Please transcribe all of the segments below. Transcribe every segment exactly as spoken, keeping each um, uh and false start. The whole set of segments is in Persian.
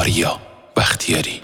آریا بختیاری.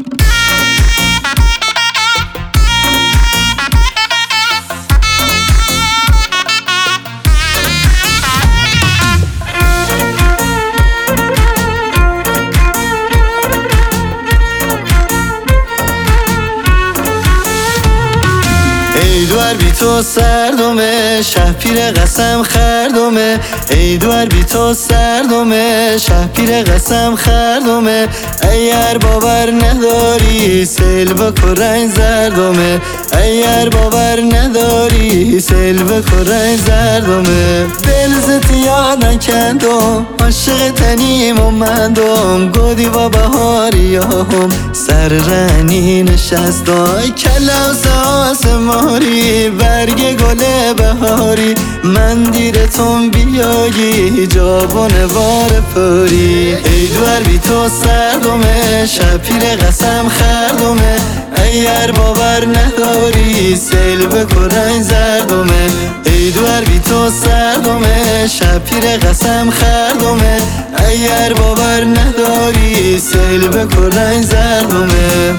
ای دوار بی تو سردمه، شه پیر قسم خردمه. ای دوار بی تو سردمه، شه پیر قسم خردمه. اگر باور نداری سیل بکن رنگ زردمه. اگر باور نداری سیل بکن رنگ زردمه. دل زت یاد نکندم، عاشق تنیم و مندم. گودی و بهاری هم سر رنی نشستای. کلاس آسماری برگ گل بهاری. من دیرتون بیایی جوان وار پری. ای دوار بی تو سردمه، شه پیر قسم خردمه. اگر باور نداری سیل بکن رنگ زردمه. ای دوار بی تو سردمه، شه پیر قسم خردمه. اگر باور نداری سیل بکن رنگ زردمه.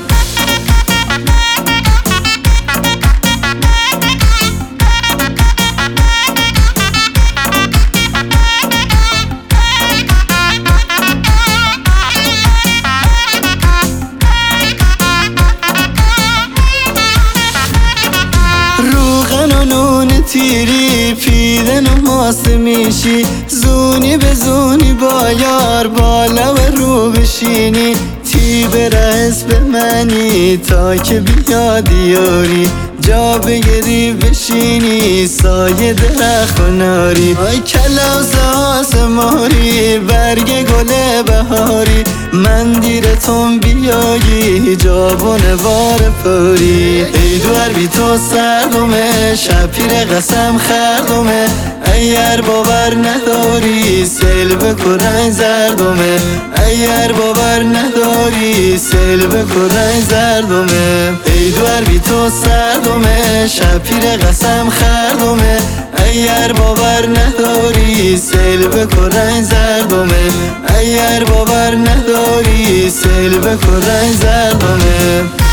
تیری پیدن و ماست میشی. زونی به زونی با یار بالا و رو بشینی. تی برس به منی تا که بیاد یاری. جا بگیری بشینی سایه درخت و ناری. آی کلاس آسماری برگ گل بهاری. من دیرتون بیایی جوان وار پری. ای دوار بی تو سردمه، شه پیر قسم خردمه. اگر باور نداری سیل بکن رنگ زردمه. اگر باور نداری سیل بکن رنگ زردمه. ای دوار بی تو سردمه، شه پیر قسم خردمه. اگر باور نداری سیل بکن رنگ زردمه. اگر باور نداری سیل بکن رنگ زردمه.